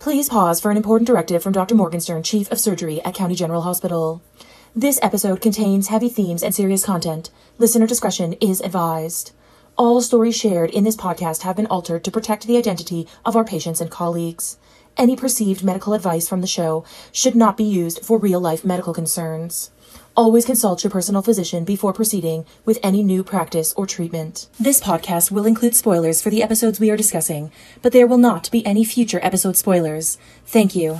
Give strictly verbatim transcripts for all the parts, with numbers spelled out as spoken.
Please pause for an important directive from Doctor Morgenstern, Chief of Surgery at County General Hospital. This episode contains heavy themes and serious content. Listener discretion is advised. All stories shared in this podcast have been altered to protect the identity of our patients and colleagues. Any perceived medical advice from the show should not be used for real-life medical concerns. Always consult your personal physician before proceeding with any new practice or treatment. This podcast will include spoilers for the episodes we are discussing, but there will not be any future episode spoilers. Thank you.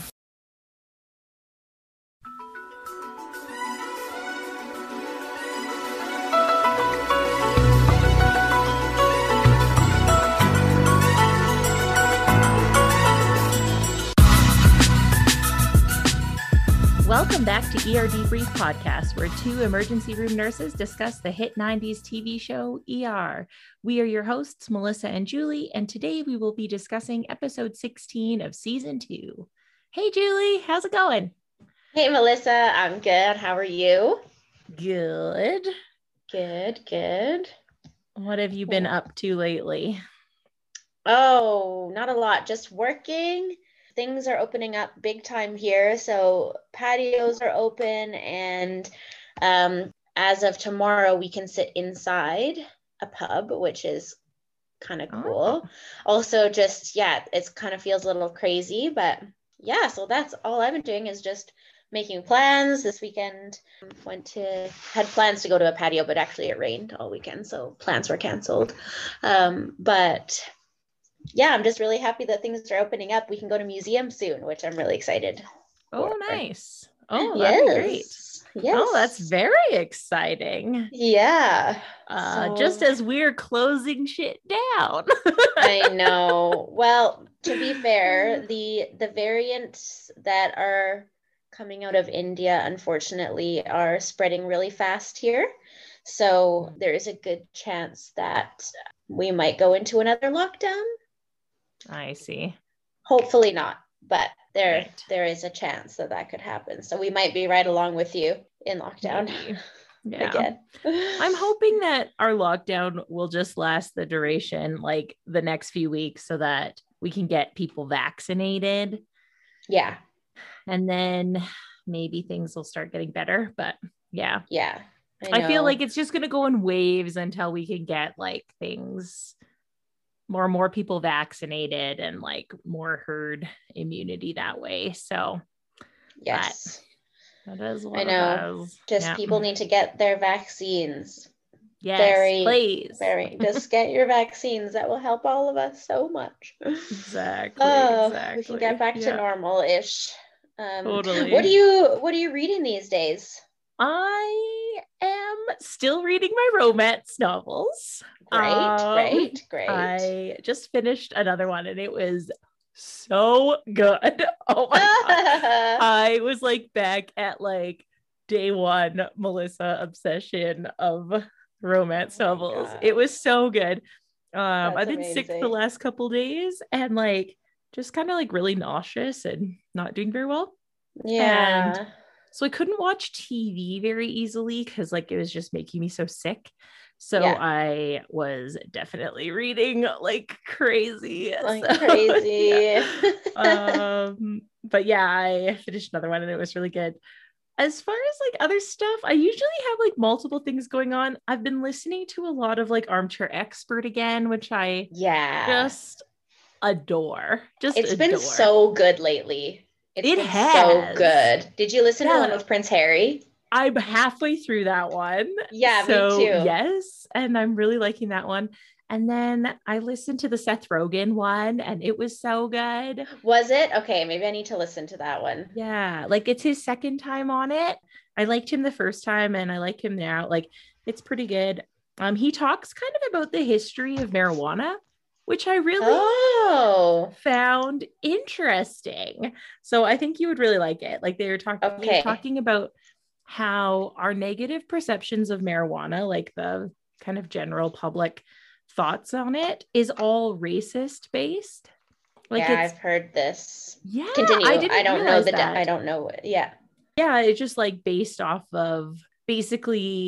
Welcome back to E R Debrief Podcast, where two emergency room nurses discuss the hit nineties T V show E R. We are your hosts, Melissa and Julie, and today we will be discussing episode sixteen of season two. Hey, Julie, how's it going? Hey, Melissa, I'm good. How are you? Good. Good, good. What have you been up to lately? Oh, not a lot. Just working. Things are opening up big time here. So patios are open, and um, as of tomorrow, we can sit inside a pub, which is kind of cool. Oh. Also, just, yeah, it kind of feels a little crazy, but yeah, so that's all I've been doing is just making plans. This weekend went to, had plans to go to a patio, but actually it rained all weekend, so plans were canceled. Um, but yeah, I'm just really happy that things are opening up. We can go to museums soon, which I'm really excited Oh, for. nice. Oh, that'd yes. be great. Yes. Oh, that's very exciting. Yeah. Uh, So- just as we're closing shit down. I know. Well, to be fair, the the variants that are coming out of India, unfortunately, are spreading really fast here. So there is a good chance that we might go into another lockdown. I see. Hopefully not, but there Right. there is a chance that that could happen. So we might be right along with you in lockdown Maybe. Yeah. again. I'm hoping that our lockdown will just last the duration, like the next few weeks, so that we can get people vaccinated, Yeah, and then maybe things will start getting better. But yeah, yeah. I, feel know. like it's just going to go in waves until we can get like things more and more people vaccinated and like more herd immunity that way. So Yes. that is what I know. it is. Just Yeah. people need to get their vaccines. Yes, very, please. Very, just get your vaccines. That will help all of us so much. Exactly. Oh, exactly. we can get back Yeah. to normal-ish. Um, Totally. What do you What are you reading these days? I am still reading my romance novels. Great, Um, great, great. I just finished another one and it was so good. Oh my God. I was like back at like day one Melissa obsession of romance Oh my novels. God. It was so good. Um, That's I've been sick the amazing. last couple days and like just kind of like really nauseous and not doing very well. Yeah. So I couldn't watch T V very easily because like it was just making me so sick. So Yeah. I was definitely reading like crazy. Like So, crazy. yeah. Um, but yeah, I finished another one and it was really good. As far as like other stuff, I usually have like multiple things going on. I've been listening to a lot of like Armchair Expert again, which I Yeah. just adore. Just It's been adore. so good lately. It's It been has. so good. Did you listen to the one Yeah. with Prince Harry? I'm halfway through that one. Yeah, me so, too. Yes. And I'm really liking that one. And then I listened to the Seth Rogen one and it was so good. Was it? Okay, maybe I need to listen to that one. Yeah. Like it's his second time on it. I liked him the first time and I like him now. Like it's pretty good. Um, he talks kind of about the history of marijuana, which I really Oh, found interesting. So I think you would really like it. Like they were talking, he Okay. was talking about how our negative perceptions of marijuana, like the kind of general public thoughts on it, is all racist based. Like yeah, it's I've heard this. yeah. Continue. I I, didn't don't know realize the. de- that. I don't know. what- Yeah. Yeah, it's just like based off of basically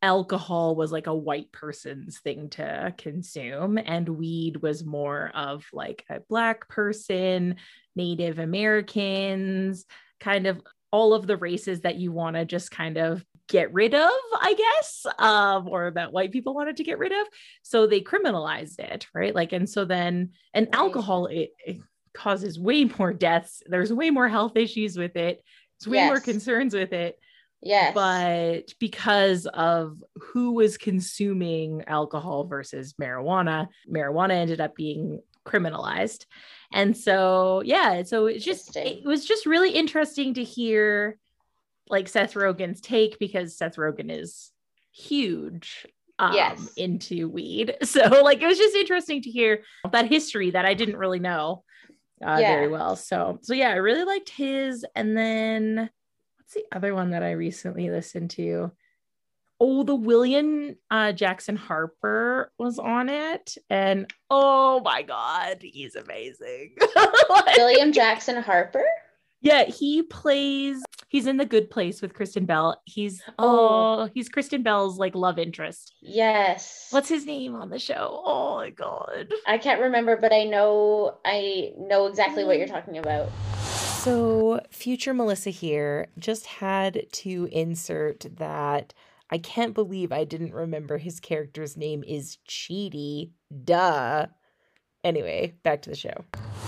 alcohol was like a white person's thing to consume, and weed was more of like a Black person, Native Americans, kind of all of the races that you want to just kind of get rid of, I guess, um, or that white people wanted to get rid of. So they criminalized it, right? Like, and so then, and Right. alcohol, it, it causes way more deaths. There's way more health issues with it. There's way more Yes. concerns with it. Yes. But because of who was consuming alcohol versus marijuana, marijuana ended up being criminalized. And so, yeah, so it's just, it was just really interesting to hear like Seth Rogen's take, because Seth Rogen is huge um, Yes. into weed. So like, it was just interesting to hear that history that I didn't really know uh, Yeah. very well. So, so yeah, I really liked his. And then what's the other one that I recently listened to? Oh, the William uh, Jackson Harper was on it. And oh my God, he's amazing. Like, William Jackson Harper? yeah, he plays, he's in The Good Place with Kristen Bell. He's, oh, Oh. he's Kristen Bell's like love interest. Yes. What's his name on the show? Oh my God. I can't remember, but I know, I know exactly what you're talking about. So, future Melissa here just had to insert that I can't believe I didn't remember his character's name is Chidi. Duh. Anyway, back to the show.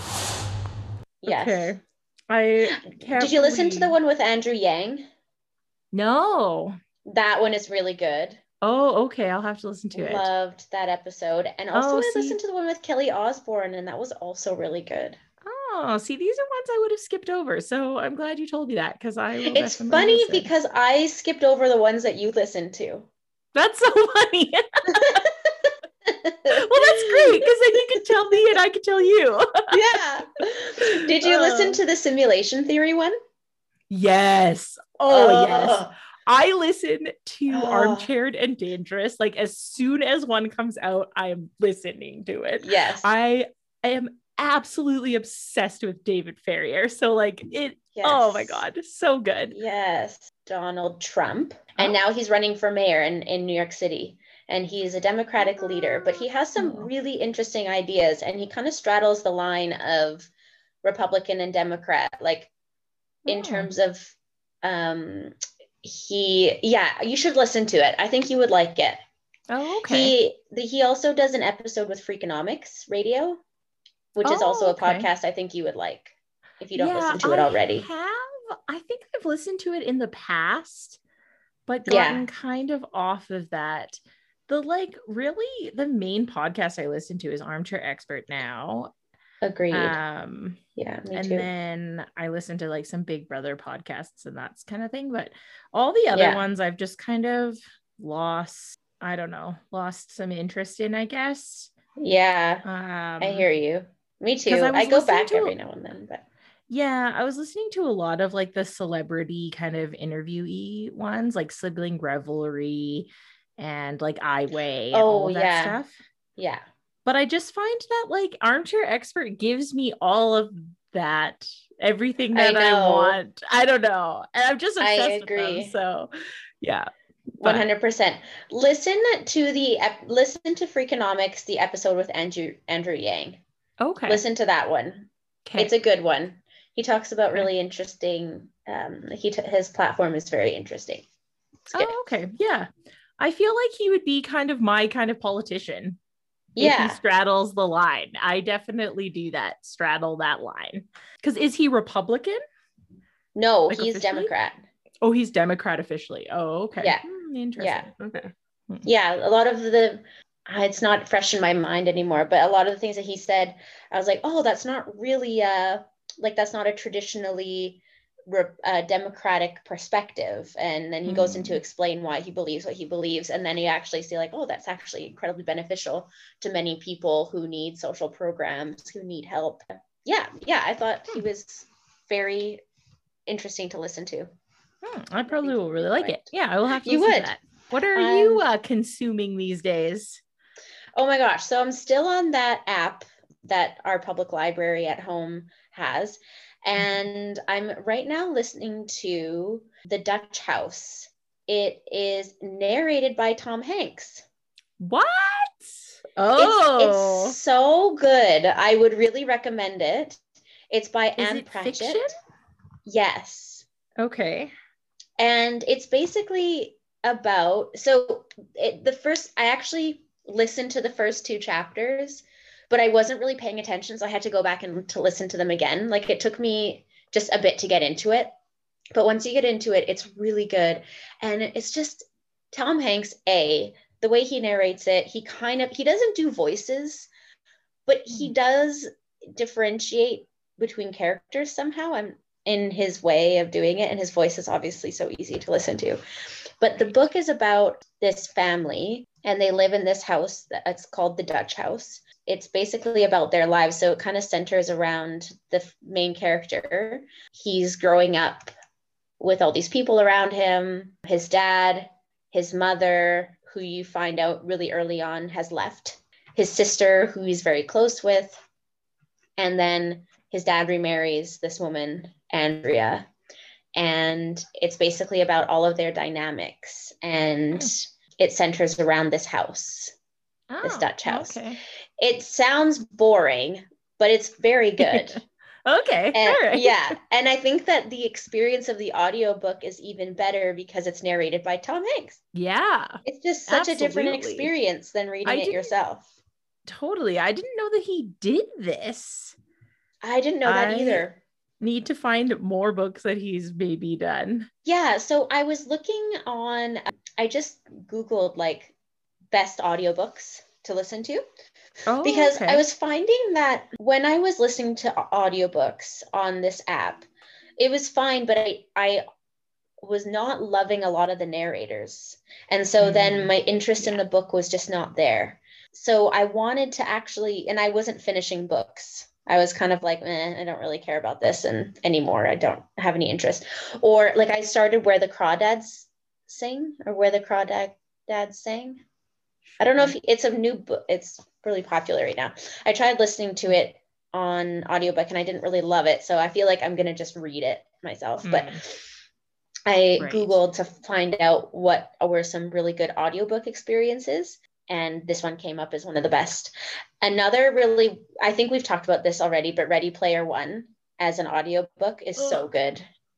Yes. Okay. I can't Did you listen to the believe- one with Andrew Yang? No. That one is really good. Oh, okay. I'll have to listen to it. Loved that episode. And also Oh, I see- listened to the one with Kelly Osbourne, and that was also really good. Oh, see, these are ones I would have skipped over. So I'm glad you told me that, because I will It's definitely funny listen. because I skipped over the ones that you listened to. That's so funny. Well, that's great, because then you can tell me and I can tell you. Yeah. Did you Uh, listen to the simulation theory one? Yes. Oh, yes. Ugh. I listen to Oh. Armchaired and Dangerous. Like, as soon as one comes out, I am listening to it. Yes. I am absolutely obsessed with David Ferrier. So, like, it, Yes. oh my God, so good. Yes. Donald Trump. And Oh. now he's running for mayor in, in New York City. And he's a Democratic leader, but he has some Oh. really interesting ideas, and he kind of straddles the line of Republican and Democrat, like in Oh. terms of um he yeah, you should listen to it. I think you would like it. Oh, okay. He the, he also does an episode with Freakonomics Radio, which is Oh, also a okay. podcast I think you would like if you don't Yeah, listen to it I already. have. I think I've listened to it in the past, but Yeah. gotten kind of off of that. The like really the main podcast I listen to is Armchair Expert now. Agreed. Um, yeah, me and too. then I listen to like some Big Brother podcasts and that's kind of thing. But all the other Yeah. ones I've just kind of lost, I don't know, lost some interest in, I guess. Yeah, Um, I hear you. Me 'cause too. I I, was go listening back to- every now and then, but Yeah, I was listening to a lot of like the celebrity kind of interviewee ones, like Sibling Revelry and like I Weigh and all Oh, of that yeah. stuff. yeah. But I just find that like Armchair Expert gives me all of that, everything I that I, know. want. I don't know. And I'm just I obsessed with agree. them. So yeah. one hundred percent. Listen to the ep- listen to Freakonomics, the episode with Andrew Andrew Yang. Okay. Listen to that one. Okay. It's a good one. He talks about Okay. really interesting. Um, he t- his platform is very interesting. It's good. Oh, okay. Yeah. I feel like he would be kind of my kind of politician. If yeah. he straddles the line. I definitely do that, straddle that line. Because is he Republican? No, Like he's officially? Democrat. Oh, he's Democrat officially. Oh, okay. Yeah. Hmm, interesting. Okay. Yeah, a lot of the uh, it's not fresh in my mind anymore, but a lot of the things that he said, I was like, oh, that's not really uh like that's not a traditionally re- uh, democratic perspective. And then he goes Hmm. into explain why he believes what he believes, and then you actually see like, oh, that's actually incredibly beneficial to many people who need social programs, who need help. Yeah, yeah, I thought he was very interesting to listen to. Hmm, I probably will really like it. Right. Yeah, I will have to You listen would. to that. What are Um, you uh, consuming these days? Oh my gosh. So I'm still on that app that our public library at home has. And I'm right now listening to The Dutch House. it is narrated by Tom Hanks. What? Oh, It's, it's so good. I would really recommend it. It's by is Anne it Pratchett. fiction? Yes. Okay. And it's basically about, so it, the first, I actually listened to the first two chapters, but I wasn't really paying attention. So I had to go back and to listen to them again. Like it took me just a bit to get into it. But once you get into it, it's really good. And it's just Tom Hanks, A, the way he narrates it, he kind of, he doesn't do voices, but he does differentiate between characters somehow. I'm in his way of doing it. And his voice is obviously so easy to listen to. But the book is about this family and they live in this house that's called the Dutch House. It's basically about their lives. So it kind of centers around the main character. He's growing up with all these people around him. His dad, his mother, who you find out really early on has left. His sister, who he's very close with. And then his dad remarries this woman, Andrea. And it's basically about all of their dynamics. And oh. it centers around this house, oh, this Dutch house. Okay. It sounds boring, but it's very good. Okay. And, all right. Yeah. And I think that the experience of the audiobook is even better because it's narrated by Tom Hanks. Yeah. It's just such absolutely. a different experience than reading I it yourself. Totally. I didn't know that he did this. I didn't know that I either. Need to find more books that he's maybe done. Yeah. So I was looking on, I just Googled like best audiobooks to listen to. Oh, because okay. I was finding that when I was listening to audiobooks on this app, it was fine, but I, I was not loving a lot of the narrators. And so mm. then my interest yeah. in the book was just not there. So I wanted to actually, and I wasn't finishing books. I was kind of like, eh, I don't really care about this and anymore. I don't have any interest. Or like I started Where the Crawdads Sing or Where the Crawdads Sing. I don't know if it's a new book. It's really popular right now. I tried listening to it on audiobook and I didn't really love it. So I feel like I'm going to just read it myself. Mm. But I right. Googled to find out what were some really good audiobook experiences. And this one came up as one of the best. Another really, I think we've talked about this already, but Ready Player One as an audiobook is oh, so good.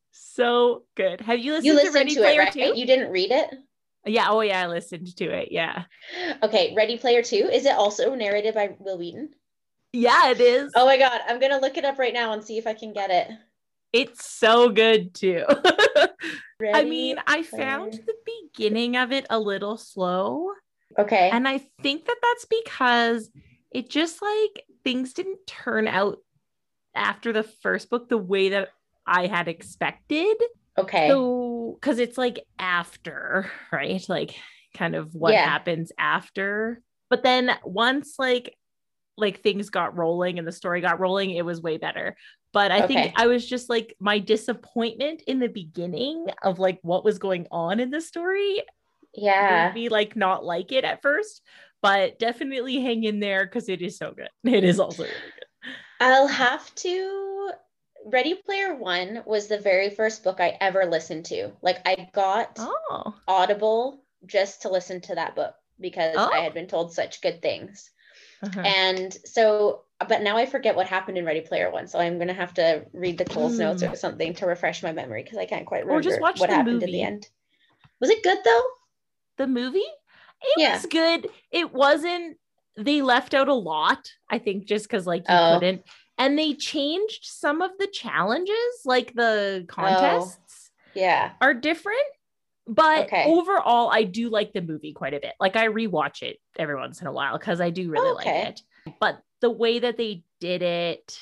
So good. Have you listened you listened to Ready to Player it, right? Two? You didn't read it? Yeah. Oh, yeah. I listened to it. Yeah. Okay. Ready Player Two. Is it also narrated by Will Wheaton? Yeah, it is. Oh my God. I'm going to look it up right now and see if I can get it. It's so good too. I mean, I found the beginning of it a little slow. Okay. And I think that that's because it just like things didn't turn out after the first book the way that I had expected. Okay. So, because it's like after, right? Like kind of what yeah. happens after. But then once like like things got rolling and the story got rolling, it was way better. But I okay. think I was just like my disappointment in the beginning of like what was going on in the story. Yeah. Made me like not like it at first, but definitely hang in there because it is so good. It is also really good. I'll have to. Ready Player One was the very first book I ever listened to. Like I got oh. Audible just to listen to that book because oh. I had been told such good things. Uh-huh. And so, but now I forget what happened in Ready Player One. So I'm going to have to read the Cole's mm. notes or something to refresh my memory because I can't quite remember or just watch what the happened movie. in the end. Was it good though? The movie? It yeah. was good. It wasn't, they left out a lot, I think, just because like you oh. couldn't. And they changed some of the challenges, like the contests oh. yeah. are different. But okay. overall, I do like the movie quite a bit. Like I rewatch it every once in a while because I do really okay. like it. But the way that they did it,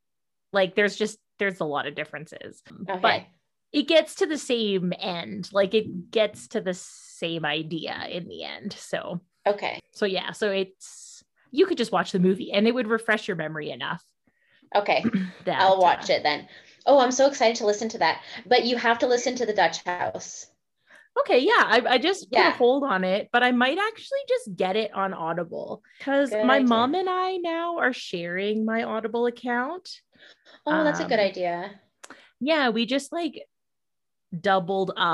like there's just, there's a lot of differences. Okay. But it gets to the same end. Like it gets to the same idea in the end. So, okay. So yeah, so it's, you could just watch the movie and it would refresh your memory enough. Okay. that, I'll watch uh, it then. Oh, I'm so excited to listen to that. But you have to listen to the Dutch House. Okay, yeah, I, I just yeah. put a hold on it, but I might actually just get it on Audible because my idea. mom and I now are sharing my Audible account. Oh, that's um, a good idea. Yeah, we just like doubled up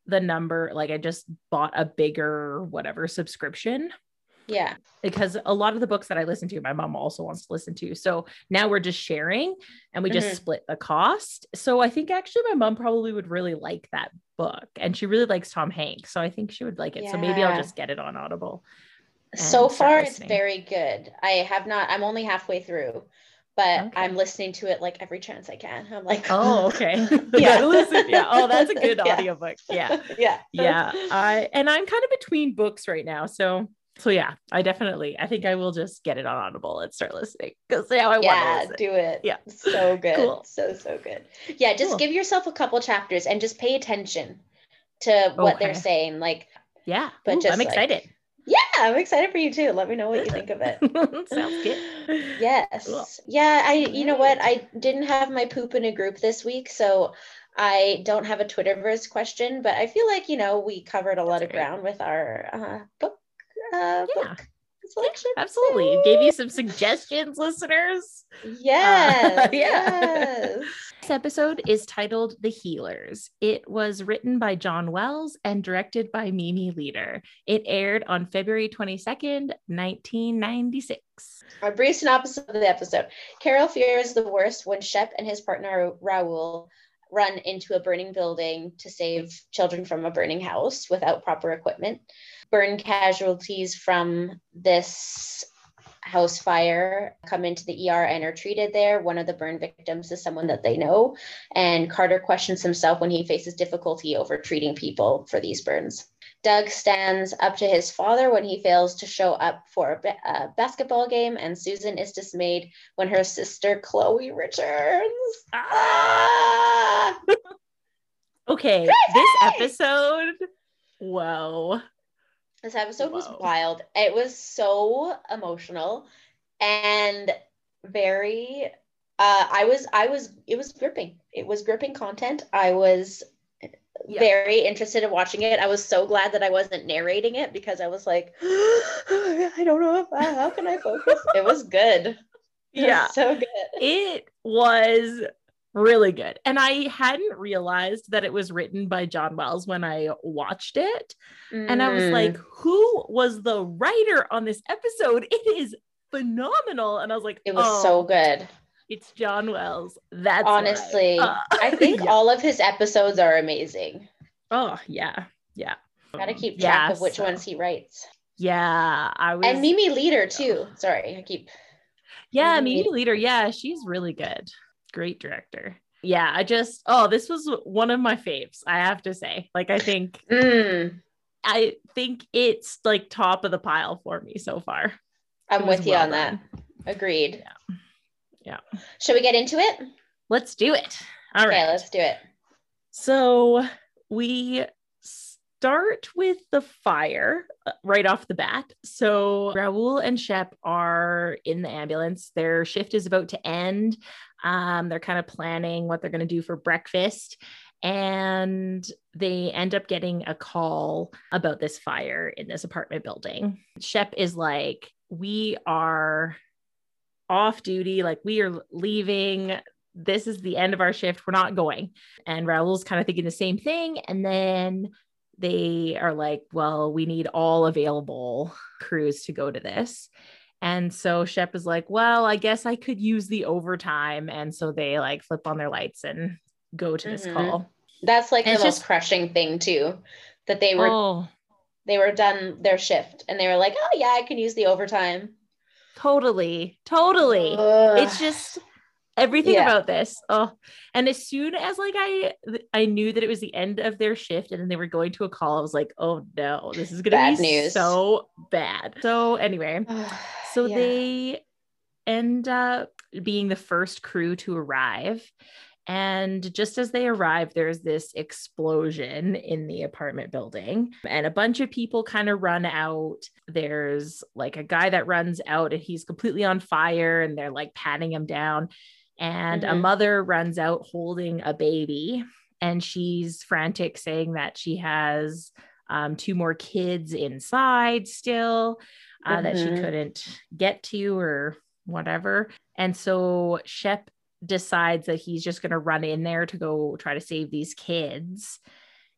the number, like I just bought a bigger whatever subscription. Yeah. Because a lot of the books that I listen to, my mom also wants to listen to. So now we're just sharing and we just mm-hmm. split the cost. So I think actually my mom probably would really like that book, and she really likes Tom Hanks. So I think she would like it. Yeah. So maybe I'll just get it on Audible. So far, it's very good. I have not, I'm only halfway through, but okay. I'm listening to it like every chance I can. I'm like, oh, okay. yeah. Listen, yeah. Oh, that's a good yeah. audiobook. Yeah. Yeah. Yeah. I, and I'm kind of between books right now. So, so yeah, I definitely, I think I will just get it on Audible and start listening because now I yeah, want to listen. do it. Yeah. So good. Cool. So, so good. Yeah. Just cool. give yourself a couple chapters and just pay attention to what okay. they're saying. Like, yeah, but Ooh, just I'm excited. Like, yeah, I'm excited for you too. Let me know what you think of it. Sounds good. Yes. Cool. Yeah, I you know what? I didn't have my poop in a group this week, so I don't have a Twitterverse question, but I feel like, you know, we covered a lot That's of great. ground with our uh, book uh, yeah. book selection. Yeah, absolutely. So. Gave you some suggestions, listeners. Yes. Uh, yeah. Yes. This episode is titled The Healers. It was written by John Wells and directed by Mimi Leder. It aired on February twenty-second, nineteen ninety-six. A brief synopsis of the episode. Carol fears the worst when Shep and his partner Raoul run into a burning building to save children from a burning house without proper equipment. Burn casualties from this house fire come into the E R and are treated there. One of the burn victims is someone that they know, and Carter questions himself when he faces difficulty over treating people for these burns. Doug stands up to his father when he fails to show up for a, ba- a basketball game, and Susan is dismayed when her sister Chloe returns. Ah! Okay, Crazy! This episode, whoa. This episode Whoa. was wild. It was so emotional and very, uh, I was, I was, it was gripping. It was gripping content. I was yeah. very interested in watching it. I was so glad that I wasn't narrating it because I was like, I don't know if I, how can I focus? It was good. It yeah. was so good. It was really good. And I hadn't realized that it was written by John Wells when I watched it. Mm. And I was like, who was the writer on this episode? It is phenomenal. And I was like, it was oh, so good. It's John Wells. That's honestly, uh, I think yeah. all of his episodes are amazing. Oh, yeah. Yeah. Gotta keep track yeah, of which so. ones he writes. Yeah. I was. And Mimi Leder too. Sorry, I keep. Yeah, Mimi Leder. Yeah, she's really good. Great director. Yeah, I just, oh, this was one of my faves, I have to say. Like, I think, mm. I think it's like top of the pile for me so far. I'm with you well on done. that. Agreed. Yeah. Yeah. Should we get into it? Let's do it. All right. Okay, let's do it. So we start with the fire right off the bat. So Raoul and Shep are in the ambulance. Their shift is about to end. Um, they're kind of planning what they're going to do for breakfast. And they end up getting a call about this fire in this apartment building. Shep is like, we are off duty. Like, we are leaving. This is the end of our shift. We're not going. And Raoul's kind of thinking the same thing. And then they are like, well, we need all available crews to go to this. And so Shep is like, well, I guess I could use the overtime. And so they like flip on their lights and go to this mm-hmm. call. That's like and the most just, crushing thing too, that they were, oh, they were done their shift and they were like, oh yeah, I can use the overtime. Totally. Totally. Ugh. It's just everything yeah. about this. Oh, and as soon as like I, I knew that it was the end of their shift and then they were going to a call, I was like, oh no, this is going to be news. so bad. So anyway, so yeah. they end up being the first crew to arrive. And just as they arrive, there's this explosion in the apartment building and a bunch of people kind of run out. There's like a guy that runs out and he's completely on fire and they're like patting him down. And mm-hmm. a mother runs out holding a baby and she's frantic, saying that she has um, two more kids inside still uh, mm-hmm. that she couldn't get to or whatever. And so Shep decides that he's just going to run in there to go try to save these kids.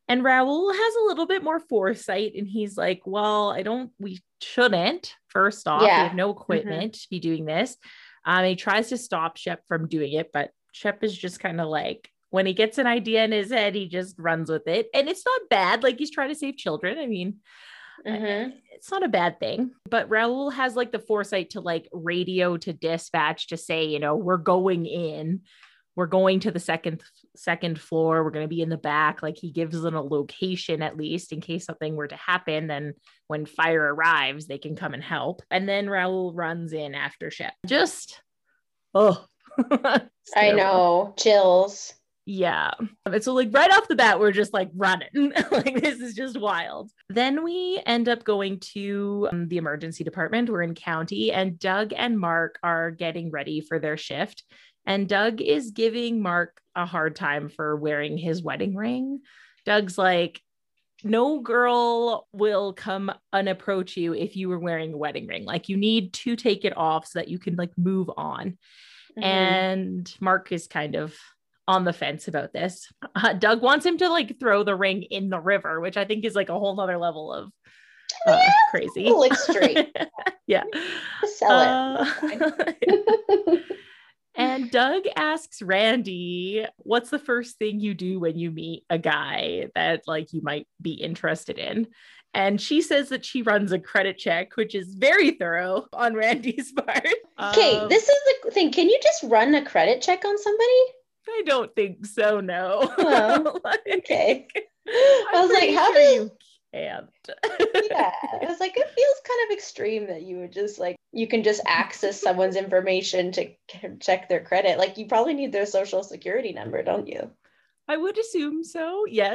And Raul has a little bit more foresight and he's like, well, I don't, we shouldn't. First off, Yeah. we have no equipment mm-hmm. to be doing this. Um, he tries to stop Shep from doing it, but Shep is just kind of like, when he gets an idea in his head, he just runs with it. And it's not bad. Like he's trying to save children. I mean, mm-hmm. it's not a bad thing, but Raul has like the foresight to like radio to dispatch to say, you know, we're going in, we're going to the second, second floor. We're going to be in the back. Like he gives them a location, at least in case something were to happen. Then when fire arrives, they can come and help. And then Raul runs in after Shep. Just, oh, I know, chills. Yeah. And so like right off the bat, we're just like running. Like this is just wild. Then we end up going to um, the emergency department. We're in county and Doug and Mark are getting ready for their shift. And Doug is giving Mark a hard time for wearing his wedding ring. Doug's like, no girl will come unapproach you if you were wearing a wedding ring. Like you need to take it off so that you can like move on. Mm-hmm. And Mark is kind of on the fence about this. Uh, Doug wants him to like throw the ring in the river, which I think is like a whole nother level of uh, yeah, crazy. A little extreme. Yeah. Sell it. Uh, and Doug asks Randy, what's the first thing you do when you meet a guy that like you might be interested in? And she says that she runs a credit check, which is very thorough on Randy's part. Okay, um, this is the thing. Can you just run a credit check on somebody? I don't think so, no. Oh, like, okay. I was like, how sure do you can't? Yeah, I was like, it feels kind of extreme that you would just like, you can just access someone's information to check their credit. Like you probably need their social security number, don't you? I would assume so, yes.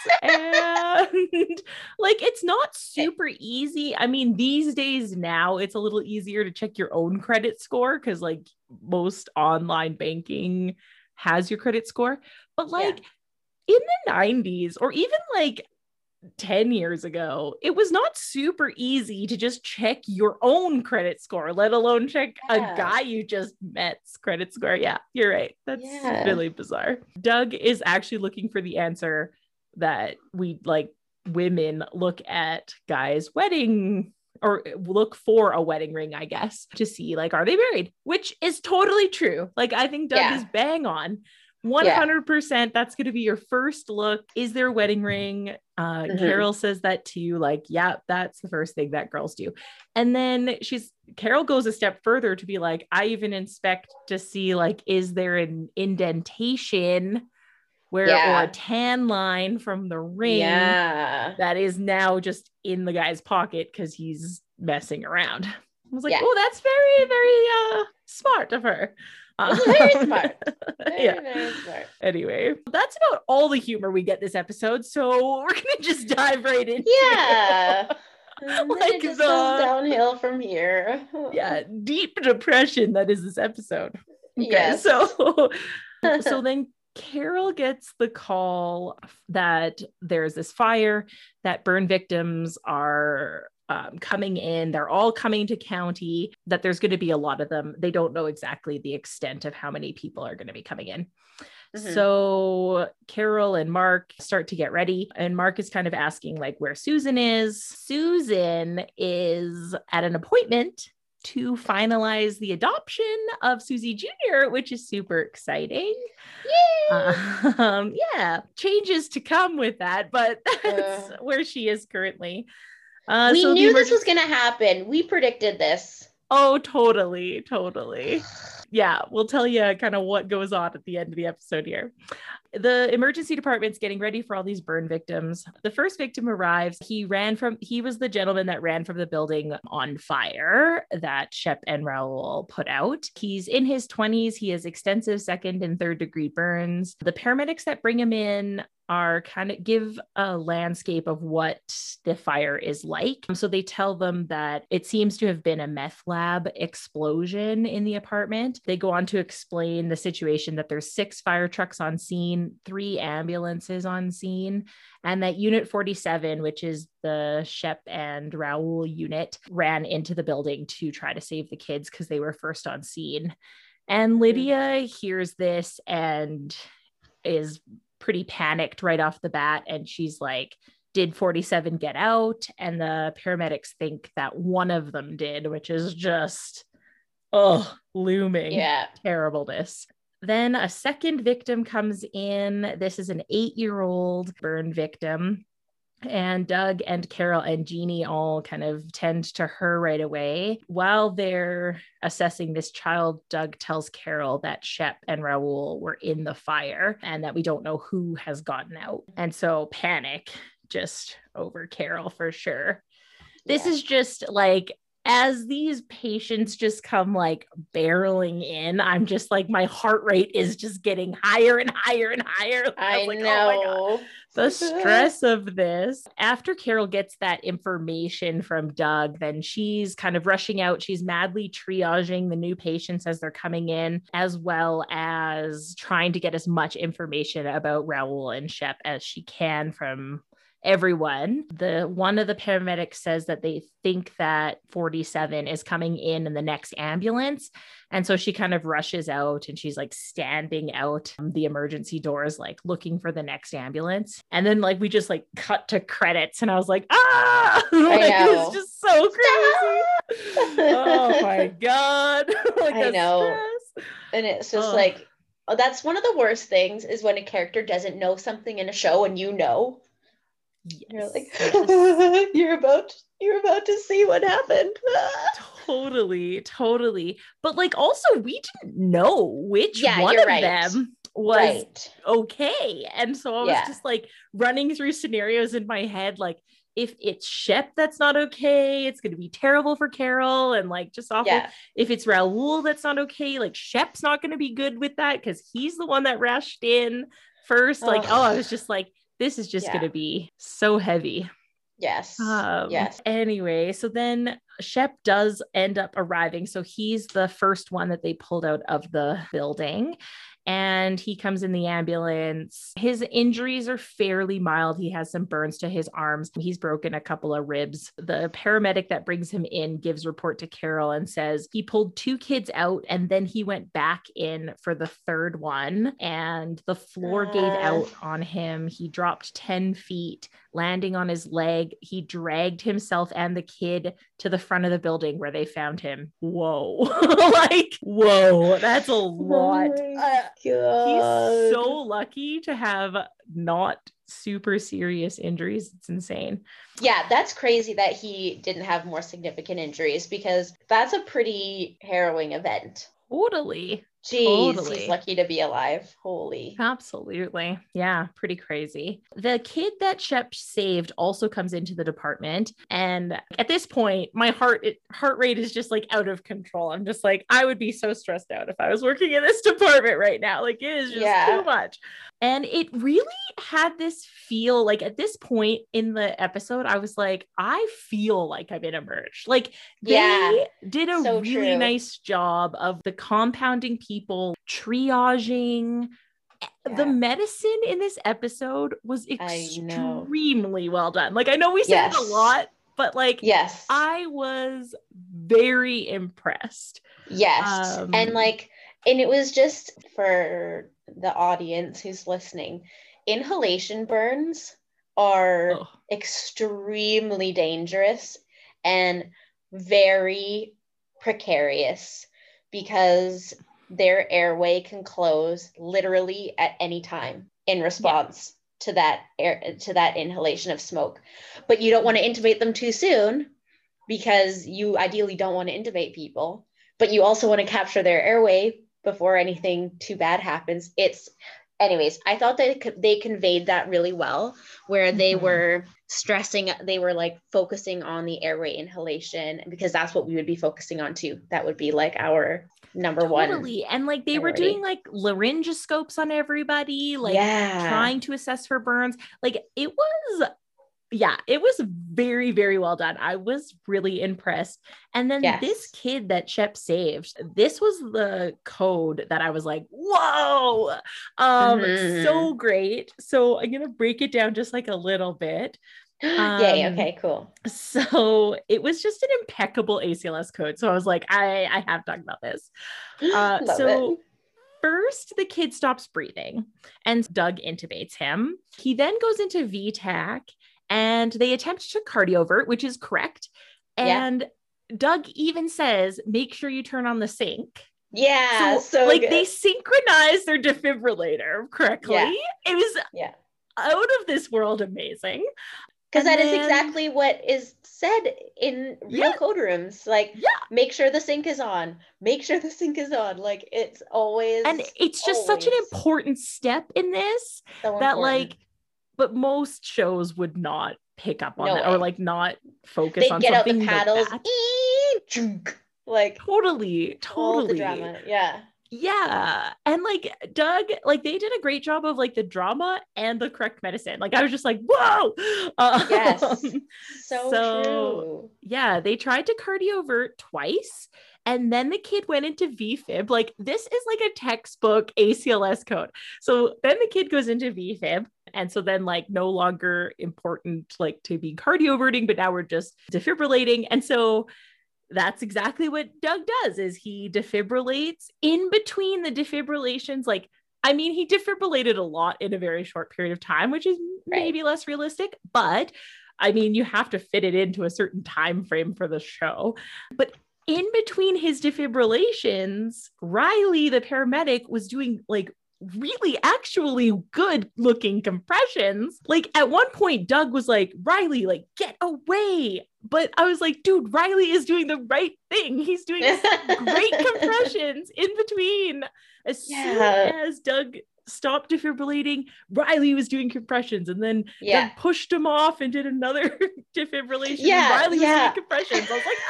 And like, it's not super easy. I mean, these days now it's a little easier to check your own credit score because like most online banking has your credit score, but like yeah. in the nineties or even like ten years ago, it was not super easy to just check your own credit score, let alone check yeah. a guy you just met's credit score. Yeah, you're right. That's yeah. really bizarre. Doug is actually looking for the answer that we like women look at guys' wedding or look for a wedding ring, I guess, to see like, are they married? Which is totally true. Like, I think Doug yeah. is bang on. one hundred percent yeah. that's going to be your first look. Is there a wedding ring? Uh, mm-hmm. Carol says that too. Like, yeah, that's the first thing that girls do. And then she's, Carol goes a step further to be like, I even inspect to see like, is there an indentation where yeah. or a tan line from the ring yeah. that is now just in the guy's pocket because he's messing around. I was like, yeah. oh, that's very, very uh, smart of her. Uh, very smart. Very, yeah. very smart. Anyway, that's about all the humor we get this episode. So we're gonna just dive right into yeah. And like it just the, goes downhill from here. Yeah, deep depression that is this episode. Okay, yes. So, so then Carol gets the call that there's this fire, that burn victims are um, coming in. They're all coming to county, that there's going to be a lot of them. They don't know exactly the extent of how many people are going to be coming in. Mm-hmm. So Carol and Mark start to get ready, and Mark is kind of asking like where Susan is. Susan is at an appointment to finalize the adoption of Susie Junior, which is super exciting. Yeah. Uh, um, yeah, changes to come with that, but that's uh, where she is currently. Uh, we so knew emerg- this was going to happen. We predicted this. Oh, totally, totally. Yeah, we'll tell you kind of what goes on at the end of the episode here. The emergency department's getting ready for all these burn victims. The first victim arrives. He ran from, he was the gentleman that ran from the building on fire that Shep and Raul put out. He's in his twenties. He has extensive second and third degree burns. The paramedics that bring him in are kind of give a landscape of what the fire is like. So they tell them that it seems to have been a meth lab explosion in the apartment. They go on to explain the situation that there's six fire trucks on scene, three ambulances on scene, and that Unit forty-seven, which is the Shep and Raul unit, ran into the building to try to save the kids because they were first on scene. And Lydia hears this and is pretty panicked right off the bat. And she's like, did forty-seven get out? And the paramedics think that one of them did, which is just, oh, looming yeah. terribleness. Then a second victim comes in. This is an eight-year-old burn victim. And Doug and Carol and Jeannie all kind of tend to her right away. While they're assessing this child, Doug tells Carol that Shep and Raul were in the fire and that we don't know who has gotten out. And so panic just over Carol for sure. This Yeah. is just like, as these patients just come like barreling in, I'm just like, my heart rate is just getting higher and higher and higher. I, was like, know. oh my God. The stress of this. After Carol gets that information from Doug, then she's kind of rushing out. She's madly triaging the new patients as they're coming in, as well as trying to get as much information about Raul and Shep as she can from everyone. The one of the paramedics says that they think that forty-seven is coming in in the next ambulance. And so she kind of rushes out and she's like standing out the emergency doors, like looking for the next ambulance. And then like we just like cut to credits and I was like, ah, like, I know. it's just so crazy. Oh my God. Like I know. stress. And it's just Oh. like, oh, that's one of the worst things is when a character doesn't know something in a show and you know. Yes. You're like, Yes. you're about you're about to see what happened. Totally, totally. But like also we didn't know which Yeah, one you're of right. them was Right. okay. And so I was Yeah. just like running through scenarios in my head, like if it's Shep that's not okay, it's going to be terrible for Carol and like just awful. Yeah. If it's Raul that's not okay, like Shep's not going to be good with that because he's the one that rushed in first. Like, Ugh. oh, I was just like, this is just Yeah. going to be so heavy. Yes. Um, yes. Anyway, so then Shep does end up arriving. So he's the first one that they pulled out of the building. And he comes in the ambulance. His injuries are fairly mild. He has some burns to his arms. He's broken a couple of ribs. The paramedic that brings him in gives report to Carol and says he pulled two kids out and then he went back in for the third one and the floor gave Uh. out on him. He dropped ten feet, landing on his leg. He dragged himself and the kid to the front of the building where they found him. Whoa. Like, whoa, that's a lot. Oh my Uh, He's God. so lucky to have not super serious injuries. It's insane. Yeah, that's crazy that he didn't have more significant injuries because that's a pretty harrowing event. Totally. Jeez, Totally. he's lucky to be alive. Holy. Absolutely. Yeah, pretty crazy. The kid that Shep saved also comes into the department. And at this point, my heart it, heart rate is just like out of control. I'm just like, I would be so stressed out if I was working in this department right now. Like it is just Yeah. too much. And it really had this feel like at this point in the episode, I was like, I feel like I'm in Emerge. Like they Yeah, did a so really true. nice job of the compounding people, triaging. Yeah. The medicine in this episode was I know. extremely well done. Like I know we said it Yes. a lot, but like Yes. I was very impressed. Yes. Um, and like, and it was just for the audience who's listening, inhalation burns are Ugh. extremely dangerous and very precarious because their airway can close literally at any time in response to that air to that inhalation of smoke. But you don't want to intubate them too soon because you ideally don't want to intubate people, but you also want to capture their airway before anything too bad happens. It's anyways, I thought they could, they conveyed that really well, where they Mhm. were stressing, they were like focusing on the airway inhalation because that's what we would be focusing on too. That would be like our number one. Totally. And like they were priority. doing like laryngoscopes on everybody, like Yeah. trying to assess for burns. Like it was, yeah, it was very, very well done. I was really impressed. And then Yes. this kid that Shep saved, this was the code that I was like, whoa, um, Mhm. so great. So I'm going to break it down just like a little bit. Yay, Um, okay, cool. So it was just an impeccable A C L S code. So I was like, I, I have to talk about this. Uh, Love so it. first, the kid stops breathing and Doug intubates him. He then goes into V TAC and they attempt to cardiovert, which is correct. And yeah. Doug even says, make sure you turn on the sync. Yeah. So, so like good. They synchronize their defibrillator correctly. Yeah. It was yeah. out of this world amazing. Because that then, is exactly what is said in real yeah. code rooms. Like, yeah. make sure the sync is on. Make sure the sync is on. Like, it's always. And it's just always. such an important step in this so that, important. like, but most shows would not pick up on no that way. or, like, not focus They'd on get something out the paddles. like that. Like, totally, totally. All the drama. Yeah. Yeah. And like Doug, like they did a great job of like the drama and the correct medicine. Like I was just like, whoa. Um, yes. So, so true. Yeah. They tried to cardiovert twice. And then the kid went into V fib. Like this is like a textbook A C L S code. So then the kid goes into V fib. And so then like no longer important like to be cardioverting, but now we're just defibrillating. And so that's exactly what Doug does is he defibrillates in between the defibrillations. Like, I mean, he defibrillated a lot in a very short period of time, which is right. maybe less realistic, but I mean, you have to fit it into a certain time frame for the show. But in between his defibrillations, Riley, the paramedic, was doing like really actually good looking compressions. Like at one point, Doug was like, Riley, like get away. But I was like, dude, Riley is doing the right thing. He's doing great compressions in between. As yeah. soon as Doug stopped defibrillating, Riley was doing compressions. And then yeah. Doug pushed him off and did another defibrillation. Yeah, and Riley yeah. was doing compressions. I was like,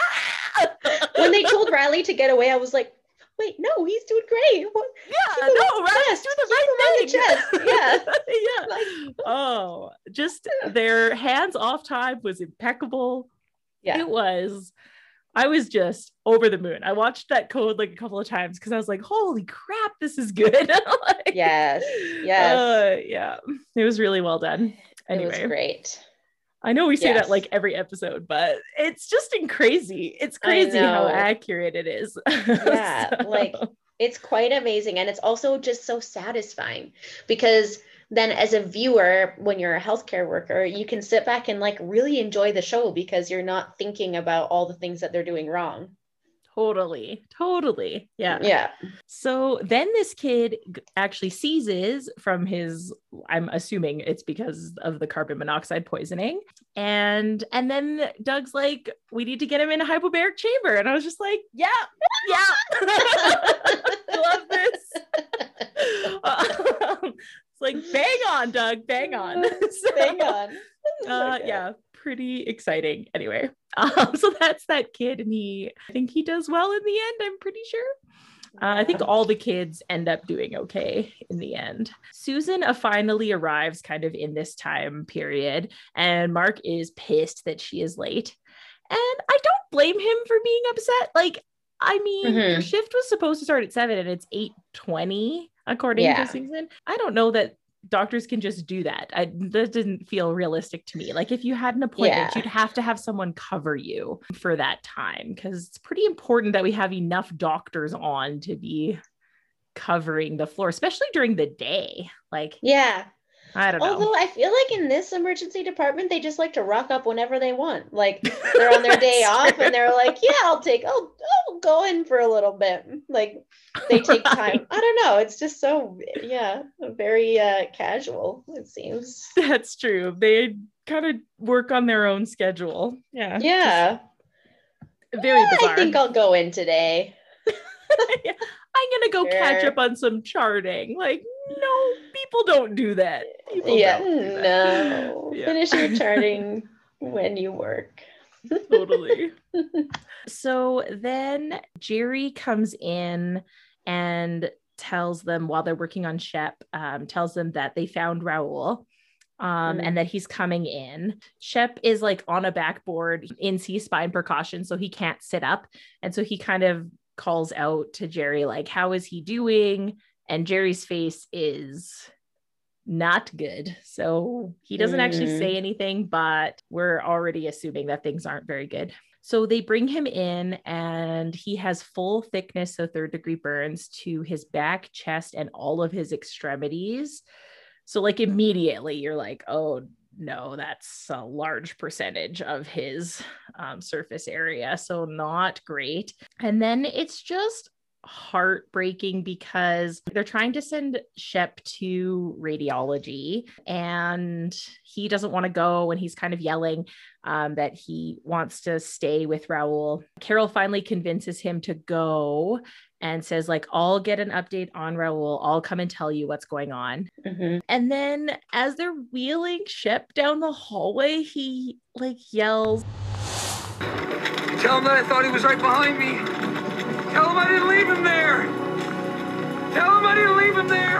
ah! When they told Riley to get away, I was like, wait, no, he's doing great. What? Yeah, no, Riley's doing the right thing. The yeah. yeah. Like, oh, just their hands off time was impeccable. Yeah. It was. I was just over the moon. I watched that code like a couple of times because I was like, holy crap, this is good. like, yes. Yes. Uh, yeah. It was really well done. Anyway. It was great. I know we say yes. that like every episode, but it's just in crazy. It's crazy how accurate it is. Yeah, so. like it's quite amazing. And it's also just so satisfying because then as a viewer, when you're a healthcare worker, you can sit back and like really enjoy the show because you're not thinking about all the things that they're doing wrong. Totally. Totally. Yeah. Yeah. So then this kid actually seizes from his, I'm assuming it's because of the carbon monoxide poisoning. And, and then Doug's like, we need to get him in a hypobaric chamber. And I was just like, yeah, yeah. Love this. Um, it's like, bang on, Doug, bang on. So, bang on. Uh, yeah, pretty exciting. Anyway, um, so that's that kid, and he, I think he does well in the end. I'm pretty sure. Uh, I think all the kids end up doing okay in the end. Susan uh, finally arrives kind of in this time period, and Mark is pissed that she is late. And I don't blame him for being upset. Like, I mean, mm-hmm. your shift was supposed to start at seven, and it's eight twenty according yeah. to Susan. I don't know that doctors can just do that. I, that didn't feel realistic to me. Like if you had an appointment, yeah. you'd have to have someone cover you for that time because it's pretty important that we have enough doctors on to be covering the floor, especially during the day. Like, yeah. I don't know. Although I feel like in this emergency department, they just like to rock up whenever they want. Like they're on their day off true. And they're like, yeah, I'll take, I'll, I'll go in for a little bit. Like they take right. time. I don't know. It's just so, yeah, very uh, casual, it seems. That's true. They kind of work on their own schedule. Yeah. Yeah. Very yeah, bizarre. I think I'll go in today. yeah. I'm going to go sure. catch up on some charting. Like, no, people don't do that. People yeah, don't do no. that. Yeah. Finish your charting when you work. Totally. So then Jerry comes in and tells them while they're working on Shep, um, tells them that they found Raul um, mm. and that he's coming in. Shep is like on a backboard in C-spine precaution, so he can't sit up. And so he kind of calls out to Jerry, like, how is he doing? And Jerry's face is not good. So he doesn't mm. actually say anything, but we're already assuming that things aren't very good. So they bring him in and he has full thickness of third degree burns to his back, chest, and all of his extremities. So like immediately you're like, oh no, that's a large percentage of his um, surface area. So not great. And then it's just heartbreaking because they're trying to send Shep to radiology and he doesn't want to go, and he's kind of yelling um, that he wants to stay with Raul. Carol finally convinces him to go and says like, I'll get an update on Raul. I'll come and tell you what's going on. Mm-hmm. And then as they're wheeling Shep down the hallway, he like yells, tell him that I thought he was right behind me. Tell him I didn't leave him there. Tell him I didn't leave him there.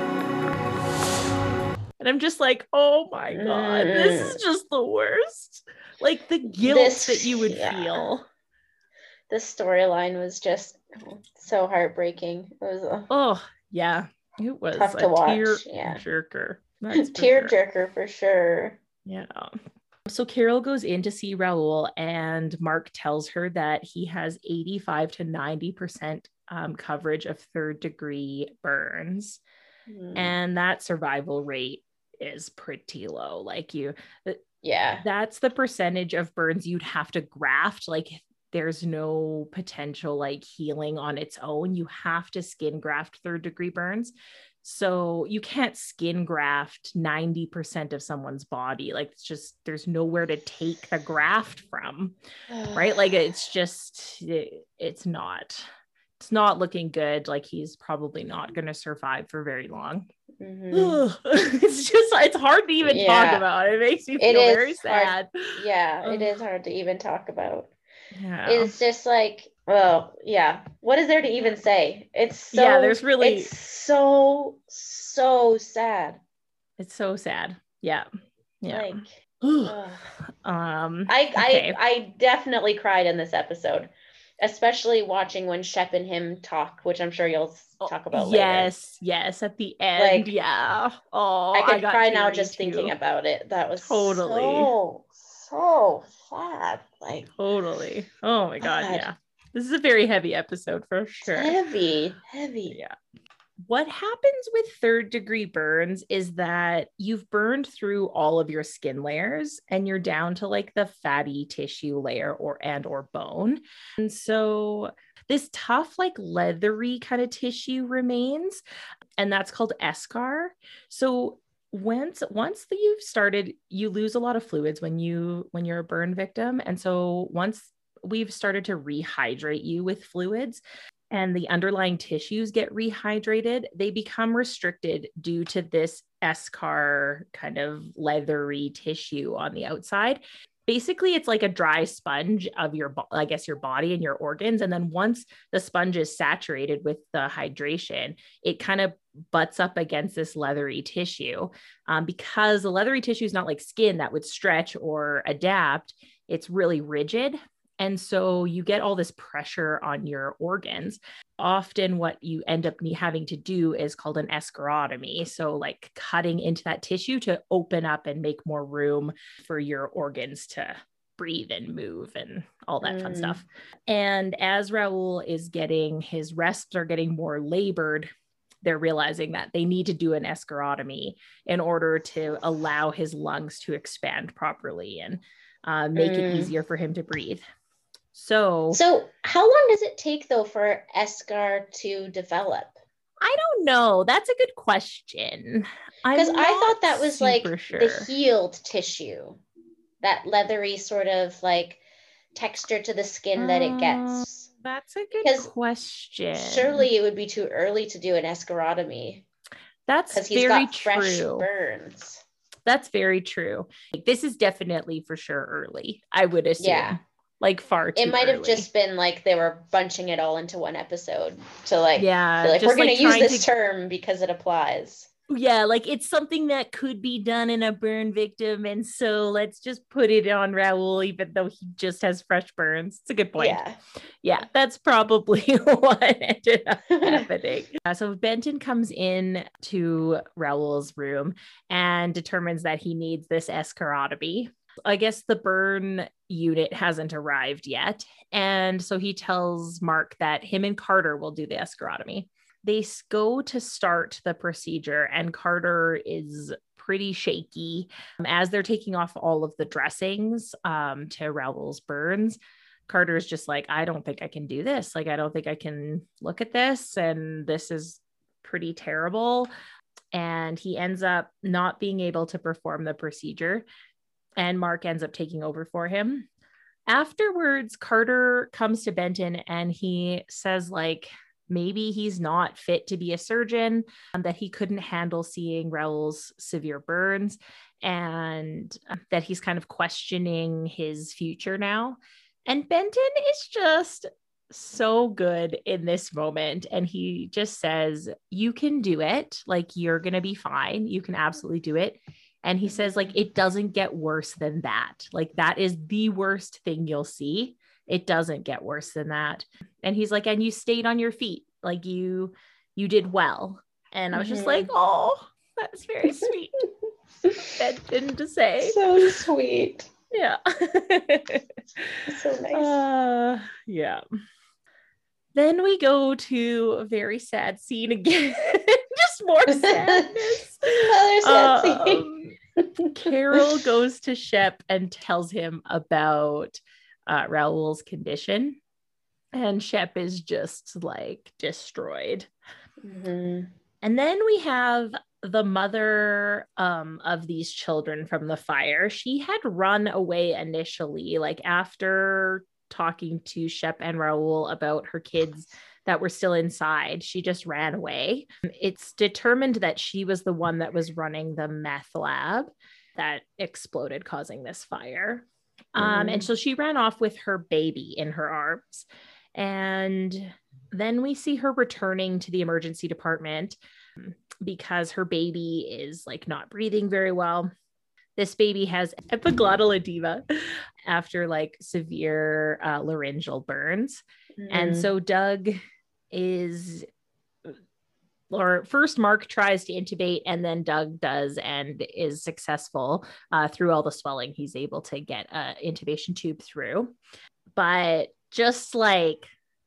And I'm just like, oh my God, this is just the worst. Like the guilt This- that you would yeah. feel. This storyline was just so heartbreaking. It was a Oh, yeah. It was Tough a to watch, tear yeah. jerker. That's for tear sure. jerker for sure. Yeah. So Carol goes in to see Raul, and Mark tells her that he has eighty-five to ninety percent um, coverage of third degree burns. Mm. And that survival rate is pretty low. Like you, Yeah. that's the percentage of burns you'd have to graft. Like there's no potential like healing on its own. You have to skin graft third degree burns. So you can't skin graft ninety percent of someone's body. Like it's just, there's nowhere to take the graft from, right? Like it's just, it, it's not, it's not looking good. Like he's probably not going to survive for very long. Mhm. It's just, it's hard to even Yeah. talk about. It makes me It feel is very hard. sad. Yeah, it Ugh. is hard to even talk about. Yeah. It's just like, well, yeah. What is there to even say? It's so Yeah, there's really- it's so so sad. It's so sad. Yeah. Yeah. Like Ugh. ugh. um, I okay. I I definitely cried in this episode, especially watching when Shep and him talk, which I'm sure you'll s- talk about later. Yes, yes, at the end. Like, yeah. Oh, I could got cry now teary just too. thinking about it. That was Totally. so so sad. Like Totally. Oh my God, God. yeah. This is a very heavy episode for sure. heavy, heavy. Yeah. What happens with third degree burns is that you've burned through all of your skin layers and you're down to like the fatty tissue layer or and or bone. And so this tough, like leathery kind of tissue remains, and that's called eschar. So once once that you've started, you lose a lot of fluids when you when you're a burn victim. And so once we've started to rehydrate you with fluids, and the underlying tissues get rehydrated, they become restricted due to this eschar kind of leathery tissue on the outside. Basically, it's like a dry sponge of your, bo- I guess, your body and your organs. And then once the sponge is saturated with the hydration, it kind of butts up against this leathery tissue. Um, because the leathery tissue is not like skin that would stretch or adapt. It's really rigid. And so you get all this pressure on your organs. Often what you end up having to do is called an escharotomy. So like cutting into that tissue to open up and make more room for your organs to breathe and move and all that fun Mm. stuff. And as Raul is getting, his rests are getting more labored, they're realizing that they need to do an escharotomy in order to allow his lungs to expand properly and uh, make Mm. it easier for him to breathe. So, So how long does it take though for eschar to develop? I don't know. That's a good question. Because I'm I not thought that was like super sure. the healed tissue, that leathery sort of like texture to the skin that it Uh, gets. That's a good 'Cause question. Surely it would be too early to do an escharotomy That's because he's very got fresh true. burns. That's very true. This is definitely for sure early, I would assume. Yeah. Like far too It might have early. just been like they were bunching it all into one episode to like, Yeah, be like just we're going like to use trying this to- term because it applies. Yeah, like it's something that could be done in a burn victim. And so let's just put it on Raul, even though he just has fresh burns. It's a good point. Yeah. Yeah, that's probably what ended up happening. Uh, so Benton comes in to Raul's room and determines that he needs this escharotomy. I guess the burn unit hasn't arrived yet. And so he tells Mark that him and Carter will do the escharotomy. They go to start the procedure, and Carter is pretty shaky as they're taking off all of the dressings um, to Raoul's burns. Carter's just like, I don't think I can do this. Like, I don't think I can look at this. And this is pretty terrible. And he ends up not being able to perform the procedure. And Mark ends up taking over for him. Afterwards, Carter comes to Benton and he says, like, maybe he's not fit to be a surgeon, and that he couldn't handle seeing Raoul's severe burns, and that he's kind of questioning his future now. And Benton is just so good in this moment. And he just says, you can do it. Like, you're going to be fine. You can absolutely do it. And he says, like, it doesn't get worse than that. Like, that is the worst thing you'll see. It doesn't get worse than that. And he's like, and you stayed on your feet. Like, you, you did well. And I was just Mhm. like, oh, that's very sweet. Benton to say. So sweet. Yeah. So nice. Uh, yeah. Then we go to a very sad scene again. Just more sadness. Another sad scene. Um, Carol goes to Shep and tells him about uh, Raoul's condition. And Shep is just like destroyed. Mm-hmm. And then we have the mother um, of these children from the fire. She had run away initially, like after talking to Shep and Raoul about her kids that were still inside. She just ran away. It's determined that she was the one that was running the meth lab that exploded, causing this fire. Mm-hmm. Um, and so she ran off with her baby in her arms. And then we see her returning to the emergency department because her baby is like not breathing very well. This baby has epiglottal edema after like severe uh, laryngeal burns. Mm. And so Doug is, or first Mark tries to intubate, and then Doug does and is successful uh, through all the swelling. He's able to get an intubation tube through. But just like,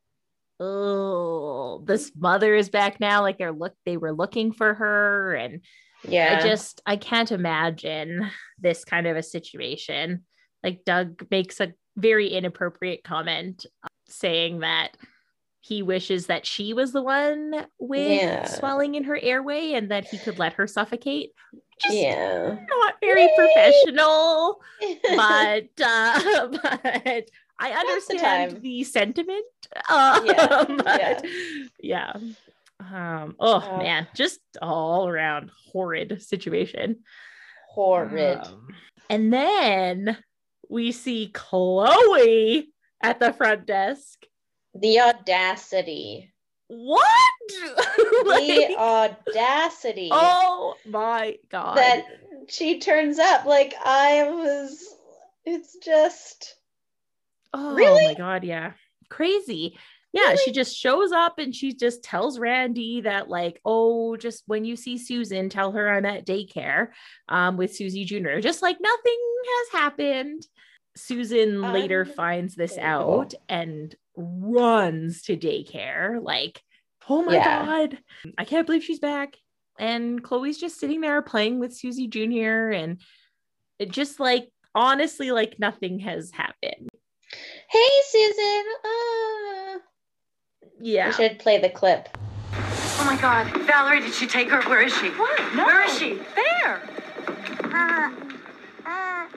oh, this mother is back now. Like they're look, they were looking for her, and yeah, I just I can't imagine this kind of a situation. Like Doug makes a very inappropriate comment uh, saying that he wishes that she was the one with yeah. swelling in her airway and that he could let her suffocate. Just yeah, not very professional, but uh, but. I understand the, the sentiment. Um, yeah. But, yeah. yeah. Um, oh, uh, man. Just all around horrid situation. Horrid. Um, and then we see Chloe at the front desk. The audacity. What? The like, audacity. Oh, my God. That she turns up. Like, I was... It's just... Oh really? My God, yeah. Crazy. Yeah, really? She just shows up and she just tells Randy that like, oh, just when you see Susan, tell her I'm at daycare um, with Susie Junior Just like nothing has happened. Susan um, later finds this out and runs to daycare like, oh my yeah. God, I can't believe she's back. And Chloe's just sitting there playing with Susie Junior And it just like, honestly, like nothing has happened. Hey, Susan. Uh... Yeah. We should play the clip. Oh, my God. Valerie, did she take her? Where is she? What? No. Where is she? There. Uh, uh,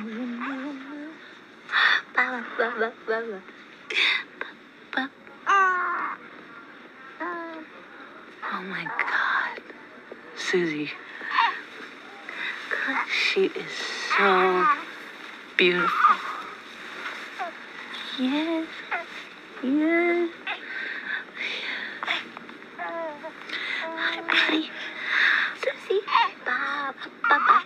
oh, my God. Susie. She is so beautiful. Yes. Yes. Hi, buddy. Susie. Bye. Bye.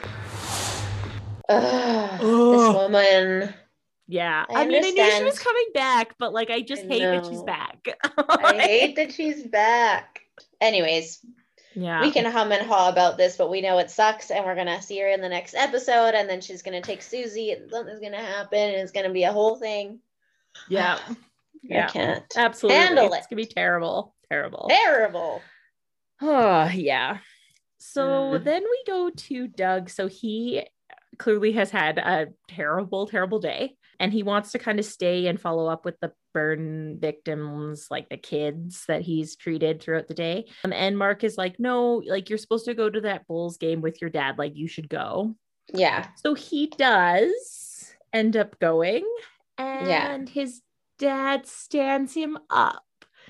Ugh, this woman. Yeah. I, I mean, understand. I knew she was coming back, but like, I just I hate know. that she's back. I hate that she's back. Anyways, Yeah. we can hum and haw about this, but we know it sucks, and we're gonna see her in the next episode, and then she's gonna take Susie, and something's gonna happen, and it's gonna be a whole thing. Yeah. Yeah. I can't Absolutely. handle It's it. gonna be terrible. Terrible. Terrible. Oh, yeah. So Mm. then we go to Doug. So he clearly has had a terrible, terrible day. And he wants to kind of stay and follow up with the burn victims, like the kids that he's treated throughout the day. Um, and Mark is like, no, like you're supposed to go to that Bulls game with your dad. Like you should go. Yeah. So he does end up going. And Yeah. his dad stands him up.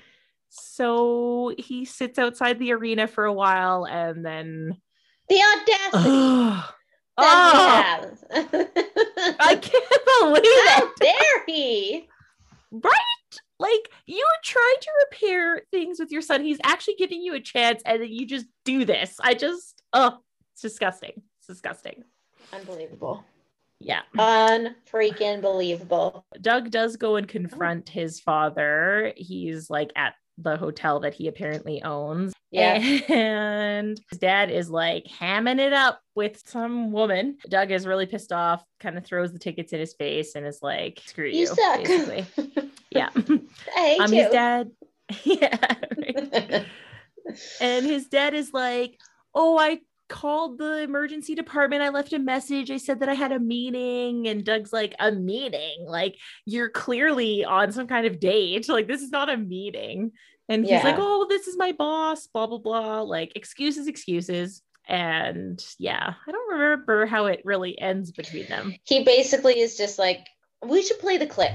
So he sits outside the arena for a while and then The audacity oh, that he has. I can't believe it. How dare he? Right? Like you tried to repair things with your son. He's actually giving you a chance and then you just do this. I just, oh, it's disgusting. It's disgusting. Unbelievable. Yeah. Unfreaking believable. Doug does go and confront his father. He's like at the hotel that he apparently owns. Yeah. And his dad is like hamming it up with some woman. Doug is really pissed off, kind of throws the tickets in his face and is like, screw you, You suck. basically. Yeah. I hate um, you. his dad, yeah. Right. And his dad is like, oh, I called the emergency department. I left a message. I said that I had a meeting. And Doug's like, a meeting? Like, you're clearly on some kind of date. Like, this is not a meeting. And he's Yeah. like, oh, this is my boss, blah, blah, blah. Like, excuses, excuses. And yeah, I don't remember how it really ends between them. He basically is just like, we should play the clip.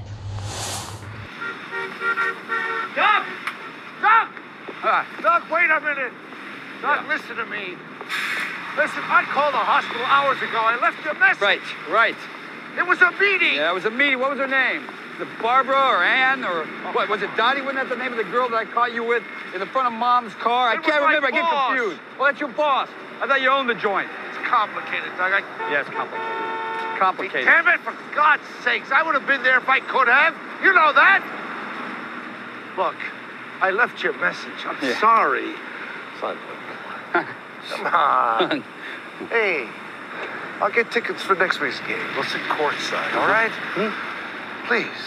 Doc! Doc! Uh, Doc, wait a minute. Doc, listen to me. Listen, I called the hospital hours ago. I left you a message. Right, right. It was a meeting. Yeah, it was a meeting. What was her name? Was it Barbara or Ann or what? Was it Dottie? Wasn't that the name of the girl that I caught you with in the front of Mom's car? I It was can't my remember. I get boss. confused. Well, that's your boss. I thought you owned the joint. It's complicated, Doc. I... Yeah, it's complicated. Complicated. Damn it, for God's sakes. I would have been there if I could have. You know that. Look, I left you a message. I'm Yeah. sorry. Son. Come on. Hey, I'll get tickets for next week's game. We'll sit courtside, all right? Hmm? Please.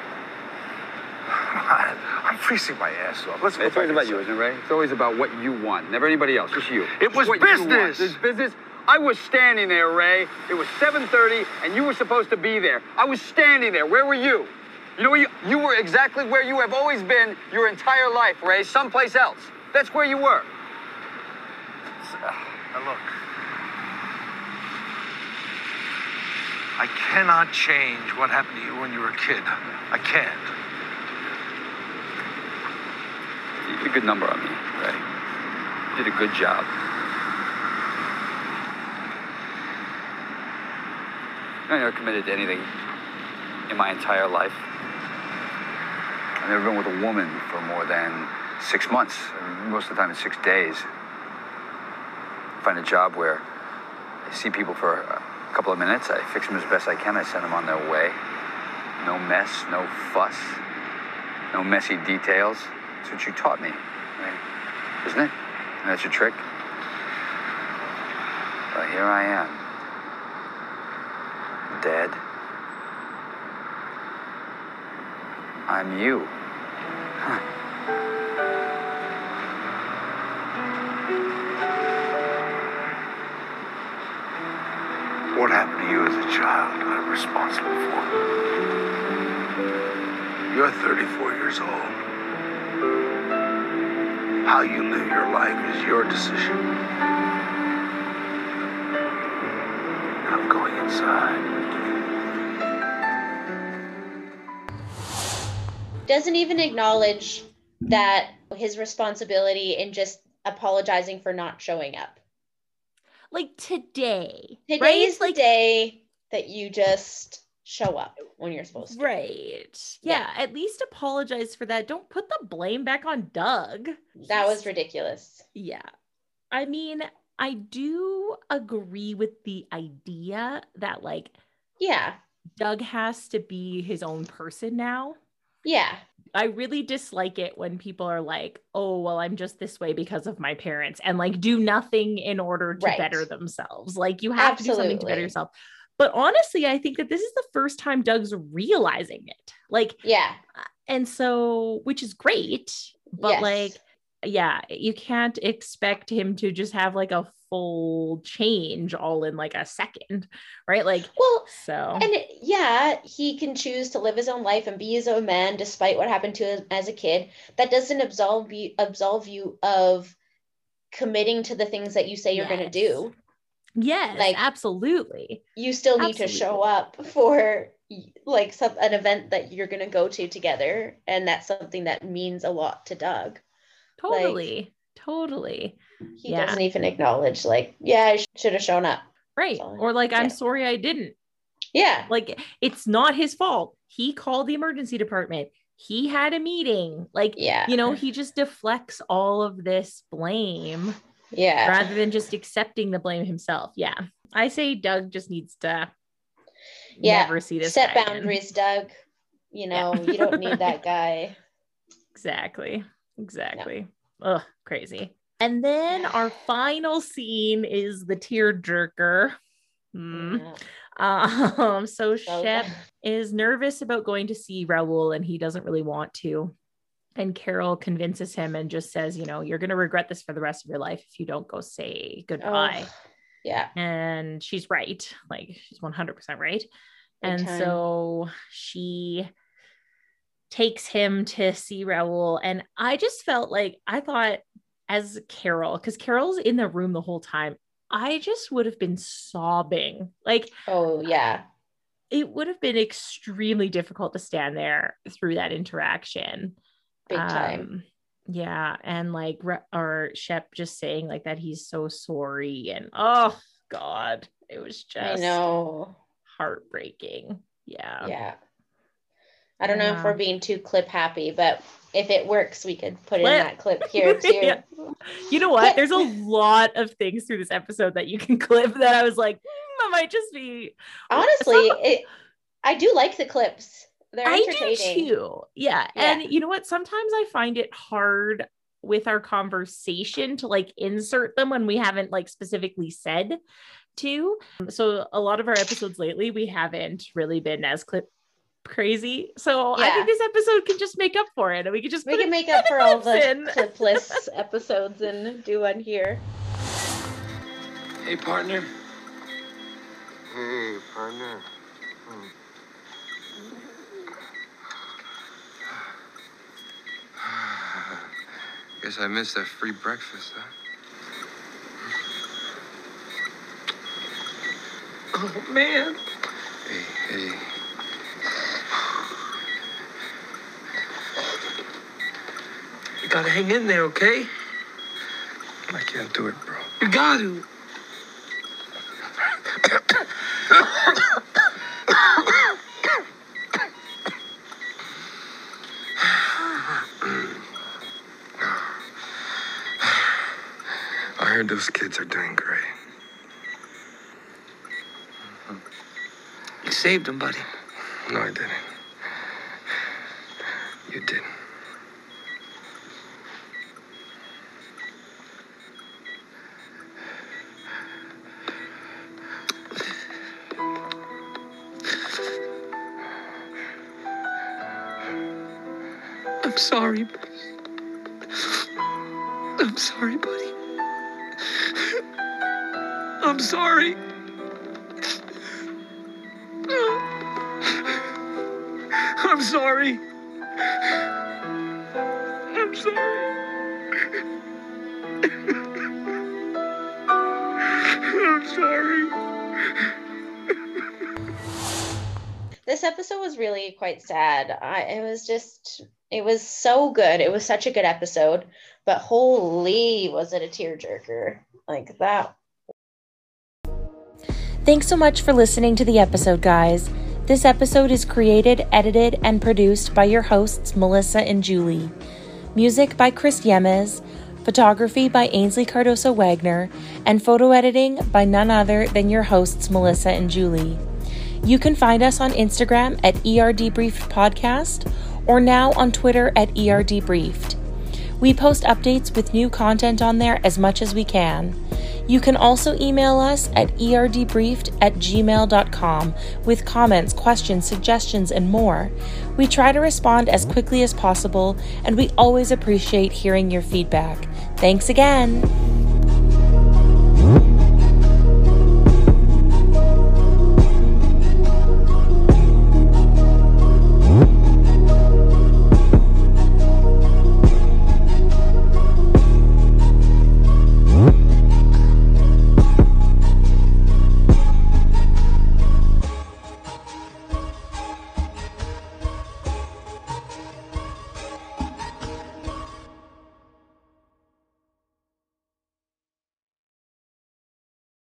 Come on. I'm freezing my ass off. Let's go It's back always about you, inside. isn't it, Ray? It's always about what you want. Never anybody else, just you. It was Just what you want. business. It's business. I was standing there, Ray. It was seven thirty, and you were supposed to be there. I was standing there. Where were you? You know where you, you were exactly where you have always been your entire life, Ray. Someplace else. That's where you were. Now look. I cannot change what happened to you when you were a kid. I can't. You did a good number on me, Ray. You did a good job. I never committed to anything in my entire life. I've never been with a woman for more than six months. I mean, most of the time, it's six days. I find a job where I see people for a couple of minutes. I fix them as best I can. I send them on their way. No mess, no fuss, no messy details. That's what you taught me, right? Isn't it? And that's your trick. Well, here I am. Dead. I'm you. Huh. What happened to you as a child, I'm responsible for. You're thirty-four years old. How you live your life is your decision. I'm going inside. Doesn't even acknowledge that his responsibility in just apologizing for not showing up. Like today, Today right? is the Like, day that you just show up when you're supposed to. right. Yeah, at least apologize for that. Don't put the blame back on Doug. That was He's- ridiculous. Yeah. I mean, I do agree with the idea that like Yeah. Doug has to be his own person now. Yeah. I really dislike it when people are like, oh, well, I'm just this way because of my parents, and like do nothing in order to Right. better themselves. Like you have Absolutely. to do something to better yourself. But honestly, I think that this is the first time Doug's realizing it. Like, Yeah. and so, which is great, but Yes. like, yeah, you can't expect him to just have like a full change all in like a second, right? Like, Well, so, and it, yeah, he can choose to live his own life and be his own man despite what happened to him as a kid. That doesn't absolve you, absolve you of committing to the things that you say you're going to yes. do. Yes, Like, absolutely. You still need Absolutely. to show up for like some an event that you're going to go to together, and that's something that means a lot to Doug. Totally. Like, totally. he Yeah. doesn't even acknowledge, like, yeah, I sh- should have shown up. Right. So, Or like, I'm yeah. sorry I didn't. Yeah. Like, it's not his fault. He called the emergency department. He had a meeting. Like, Yeah. you know, he just deflects all of this blame Yeah. rather than just accepting the blame himself. Yeah. I say Doug just needs to Yeah. never see this Set guy boundaries, Doug. You know, Yeah. you don't need that guy. Exactly. Exactly. Ugh, crazy. And then our final scene is the tearjerker. Hmm. Yeah. Um, so So- Shep is nervous about going to see Raul, and he doesn't really want to. And Carol convinces him and just says, you know, you're going to regret this for the rest of your life if you don't go say goodbye. Oh, yeah. And she's right. Like, she's one hundred percent right. Big and time. so she takes him to see Raul. And I just felt like, I thought as Carol, because Carol's in the room the whole time, I just would have been sobbing. Like, Oh, yeah. it would have been extremely difficult to stand there through that interaction. Big time. Um, yeah. And like, Re- or Shep just saying like that he's so sorry. And oh God, it was I just know. heartbreaking. Yeah. Yeah. I don't know if Yeah. we're being too clip happy, but if it works, we could put Clip. in that clip here too. Yeah. You know what? Clip. There's a lot of things through this episode that you can clip that I was like, mm, I might just be. Honestly, it, I do like the clips. They're I entertaining. do too. Yeah. Yeah. And you know what? Sometimes I find it hard with our conversation to like insert them when we haven't like specifically said to. So a lot of our episodes lately, we haven't really been as clip crazy. So I Yeah. think this episode can just make up for it. And we can just We put can a make bit up of for all clips the in. clipless episodes and do one here. Hey, partner. Hey, partner. Guess I missed that free breakfast, huh? Oh, man. Hey, hey. You gotta hang in there, okay? I can't do it, bro. You got to. I heard those kids are doing great. You saved him, buddy. No, I didn't. You did. I'm sorry. I'm sorry, buddy. I'm sorry. I'm sorry. I'm sorry. I'm sorry. This episode was really quite sad. I, it was just, it was so good. It was such a good episode, but holy, was it a tearjerker. Like that. Thanks so much for listening to the episode, guys. This episode is created, edited, and produced by your hosts, Melissa and Julie. Music by Chris Yemes, photography by Ainsley Cardoso Wagner, and photo editing by none other than your hosts, Melissa and Julie. You can find us on Instagram at E R Debriefed Podcast or now on Twitter at E R D Briefed. We post updates with new content on there as much as we can. You can also email us at e r d briefed at gmail dot com with comments, questions, suggestions, and more. We try to respond as quickly as possible, and we always appreciate hearing your feedback. Thanks again!